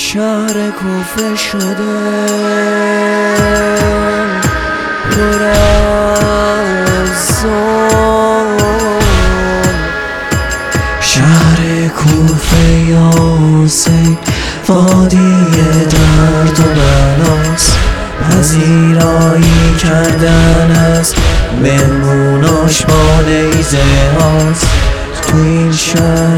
شهر کوفه شده پر از ظلم. شهر کوفه یا حسین وادی درد و بلاست، پذیرایی کردن از مهموناش با نیزه هاست. تو این شهر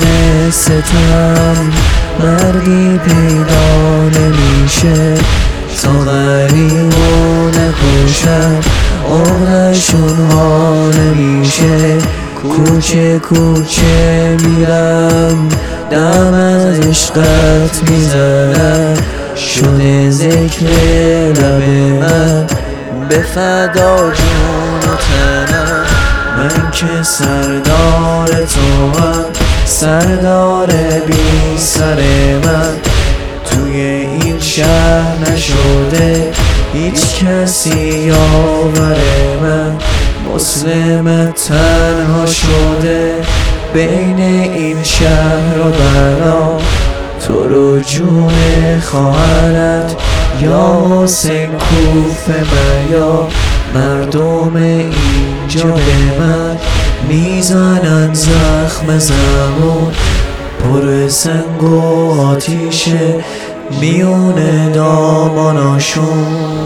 ستم مردی پیدا نمیشه تا غریبو نکشن، عقدشون ها نمیشه. کوچه کوچه میرم دم از عشقت میزنم، شده ذکر لب من به فدا جون و تنم. من که سردار تو هم سردار بی سر من، توی این شهر نشده هیچ کسی یاور من. مسلم تنها شده بین این شهر و بلا، تو رو جون خواهرت یا حسین کوفه میا. مردم اینجا به من میزنن زخم زبون، پر سنگ و آتیشه میونه داماناشون.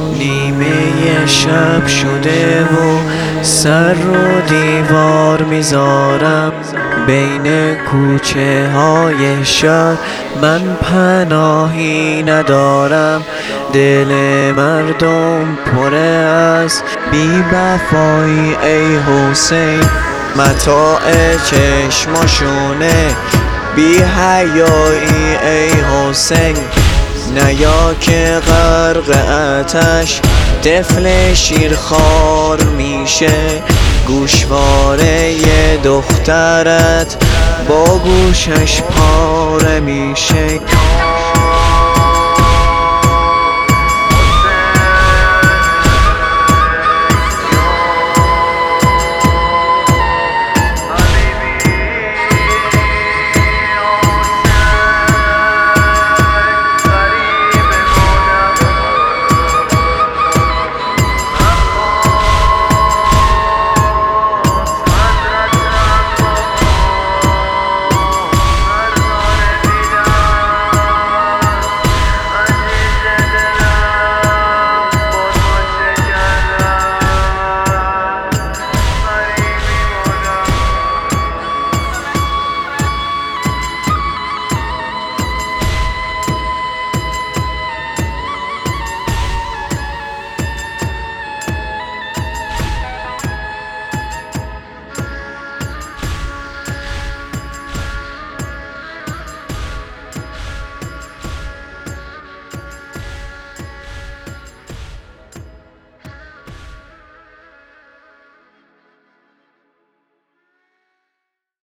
نیمه شب شده و سر رو دیوار میذارم بین کوچه های شهر، من پناهی ندارم. دل مردم پر از بی وفایی ای حسین، متاع چشماشونه بی حیایی ای حسین. نیا که غرق آتش طفل شیرخوار میشه، گوشواره ی دخترت با گوشش پاره میشه.